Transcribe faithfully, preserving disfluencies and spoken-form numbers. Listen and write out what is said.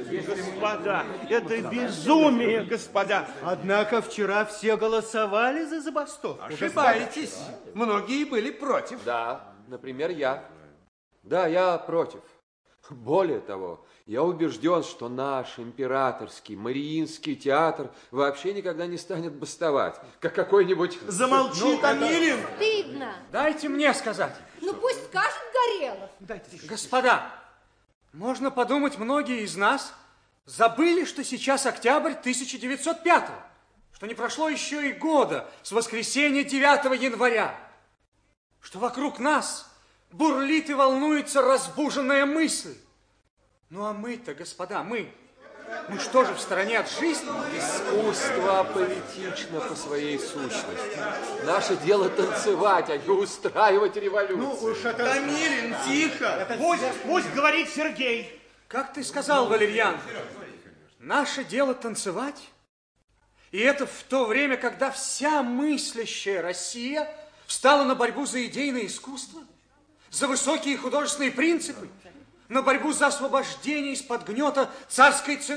Господа, это безумие, господа. Однако вчера все голосовали за забастовку. Ошибаетесь. Многие были против. Да, например, я. Да, я против. Более того, я убежден, что наш императорский Мариинский театр вообще никогда не станет бастовать, как какой-нибудь... Замолчи, ну, Томилин! Это... Стыдно! Дайте мне сказать. Ну, пусть скажет Горелов. Дайте. Господа, можно подумать, многие из нас забыли, что сейчас октябрь тысяча девятьсот пятого, что не прошло еще и года с воскресенья девятого января, что вокруг нас бурлит и волнуется разбуженная мысль. Ну а мы-то, господа, мы, мы что же в стороне от жизни? Искусство аполитично по своей сущности. Наше дело танцевать, а не устраивать революцию. Ну уж это... Томилин, тихо! Пусть, пусть говорит Сергей. Как ты сказал, Валерьян, наше дело танцевать? И это в то время, когда вся мыслящая Россия встала на борьбу за идейное искусство, за высокие художественные принципы, на борьбу за освобождение из-под гнета царской цензуры.